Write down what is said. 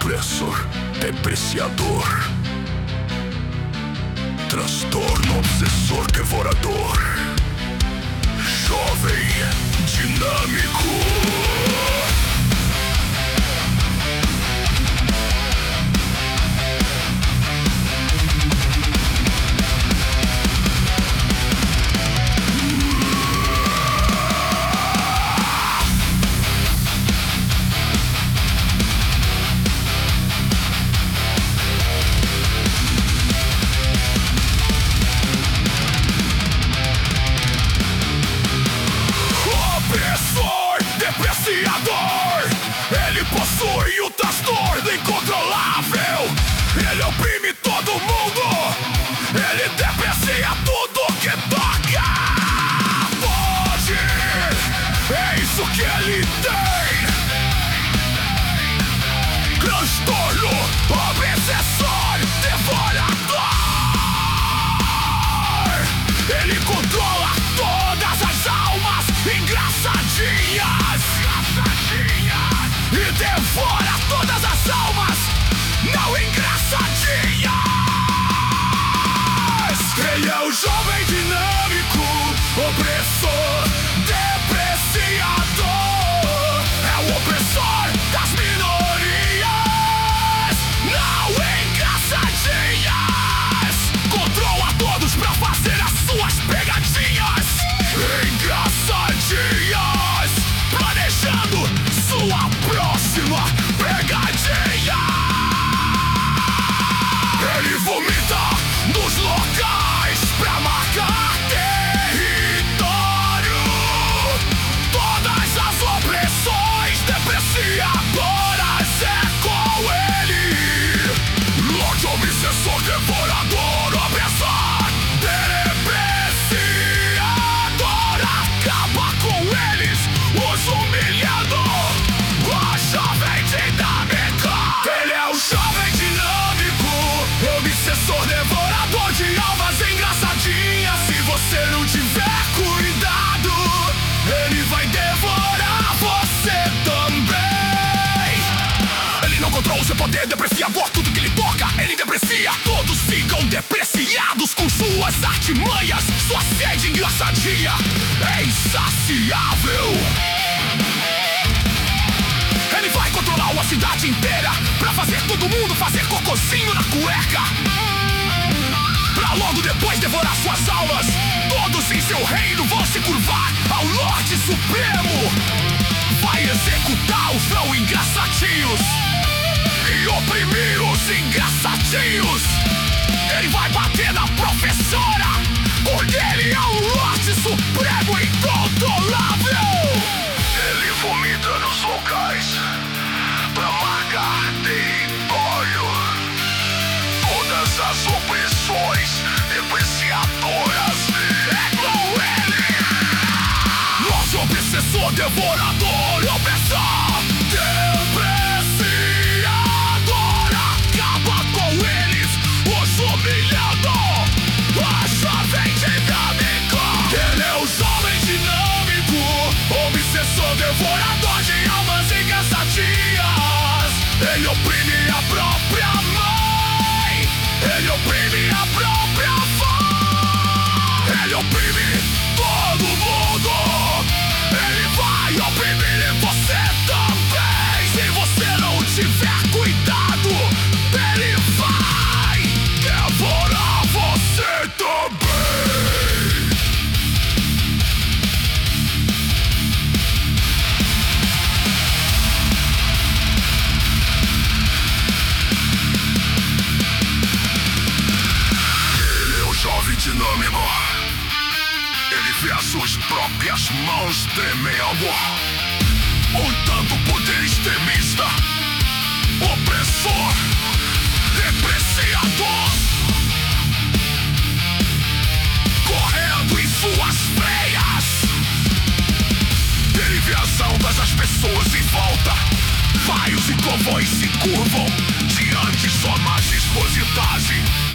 opressor, depreciador, transtorno obsessor devorador, jovem dinâmico. Ele possui o transtorno incontrolável. Ele oprime todo mundo. Ele deprecia tudo que toca. Pode, é isso que ele tem. Transtorno obsessor devorador. Ele controla todas as almas engraçadinhas e devora todas as almas não engraçadinhas. Ele é o jovem dinâmico, opressor, depreciador. É o opressor das minorias não engraçadinhas. Controla todos pra fazer as suas pegadinhas engraçadinhas, planejando sua próxima pegadinha. Ele vomita nos locais pra marcar território. Todas as opressões depreciadoras é com ele. Lorde obsessor devorador, opressor depreciador. Acaba com eles, os humilhando. O jovem dinâmico. Ele é o jovem dinâmico, obsessor devorador de almas engraçadinhas. Se você não tiver cuidado, ele vai devorar você também. Ele não controla o seu poder depreciador. Tudo que ele toca, ele deprecia. Todos ficam depreciados com suas artimanhas. Sua sede engraçadinha é insaciável. Ele vai controlar a cidade inteira pra fazer todo mundo fazer cocôzinho na cueca. Pra logo depois devorar suas almas. Todos em seu reino vão se curvar ao Lorde Supremo. Vai executar os não engraçadinhos e oprimir os engraçadinhos. Ele vai bater na professora, porque ele é o Lorde Supremo incontrolável. Ele vomita nos locais pra marcar território. Todas as opressões depreciadoras é com ele. Nosso obsessor devorador, opressor depreciador. Acaba com eles, os humilhando. O jovem dinâmico. Ele é o jovem dinâmico, obsessor devorador de almas engraçadinhas. Ele oprime a própria mãe. Ele oprime a própria avó. Ele oprime todo mundo. Ele vai oprimir você também. Se você não tiver cuidado, ele vai devorar você também. Dinâmico. Ele vê as suas próprias mãos tremendo. Um tanto poder extremista, opressor, depreciador, correndo em suas veias. Ele vê as almas das pessoas em volta. Vaios e covões se curvam diante sua majestosidade.